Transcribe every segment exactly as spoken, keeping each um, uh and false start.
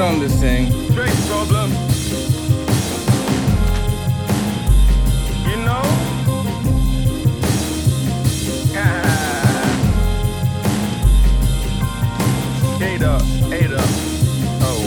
on this thing. Drake problem. You know? Eight up, eight up. Oh.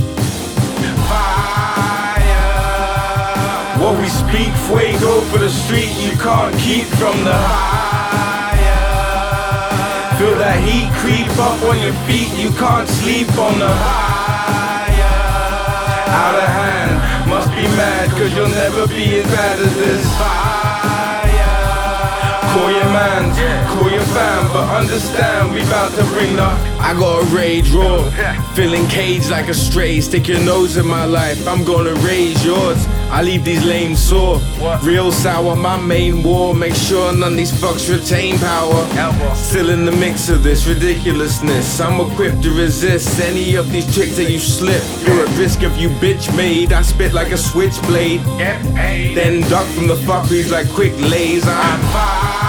Fire. What we speak, fuego for the street. You can't keep from the higher. Feel that heat creep up on your feet. You can't sleep on the higher. Out of hand, must be mad, cause you'll never be as bad as this fire. Call your mans, call your fam, but understand we bout to bring the I got a rage raw, feeling caged like a stray. Stick your nose in my life, I'm gonna raise yours. I leave these lames sore. Real sour, my main war. Make sure none of these fucks retain power. Still in the mix of this ridiculousness. I'm equipped to resist any of these tricks that you slip. You're at risk if you bitch made. I spit like a switchblade, then duck from the fuckeries like quick lays. I'm fire.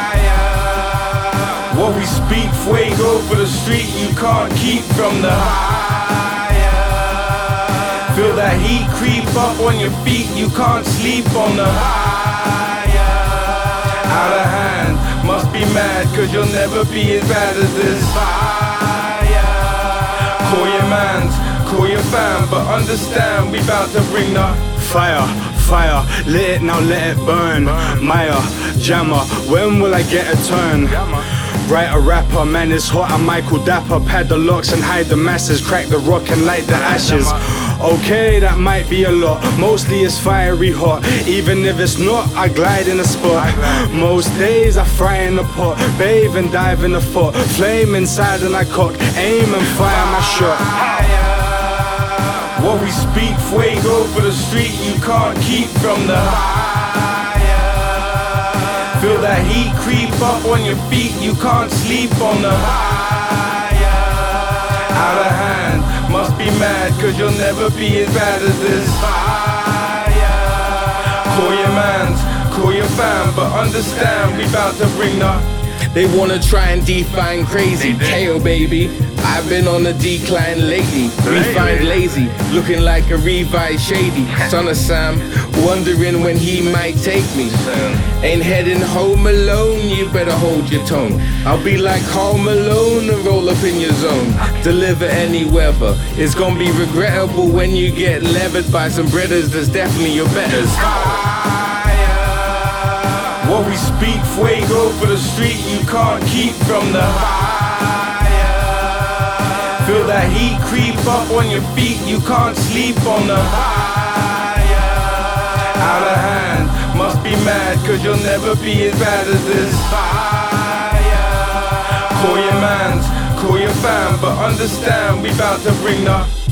What we speak, fuego for the street. You can't keep from the higher. Feel that heat creep up on your feet. You can't sleep on the higher. Out of hand, must be mad, cause you'll never be as bad as this fire. Call your mans, call your fam, but understand we bout to bring the fire. Fire, lit it, now let it burn. Maya, Jammer, when will I get a turn? Write a rapper, man, it's hot, I'm Michael Dapper. Pad the locks and hide the masses. Crack the rock and light the ashes. Okay, that might be a lot. Mostly it's fiery hot. Even if it's not, I glide in a spot. Most days I fry in the pot. Bathe and dive in the foot. Flame inside and I cock. Aim and fire my shot. What we speak, fuego for the street. You can't keep from the higher. Feel that heat creep up on your feet. You can't sleep on the higher. Out of hand, must be mad, cause you'll never be as bad as this fire. Call your mans, call your fam, but understand we bout to bring the They wanna try and define crazy. K O baby, I've been on a decline lately. Refined lazy, looking like a revised shady. Son of Sam, wondering when he might take me. Ain't heading home alone, you better hold your tone. I'll be like Home Alone and roll up in your zone. Deliver any weather. It's gonna be regrettable when you get levered by some brothers that's definitely your betters. What we speak, fuego for the street. You can't keep from the higher. Feel that heat creep up on your feet. You can't sleep on the higher. Out of hand, must be mad, cause you'll never be as bad as this fire. Call your mans, call your fam, but understand we bout to bring the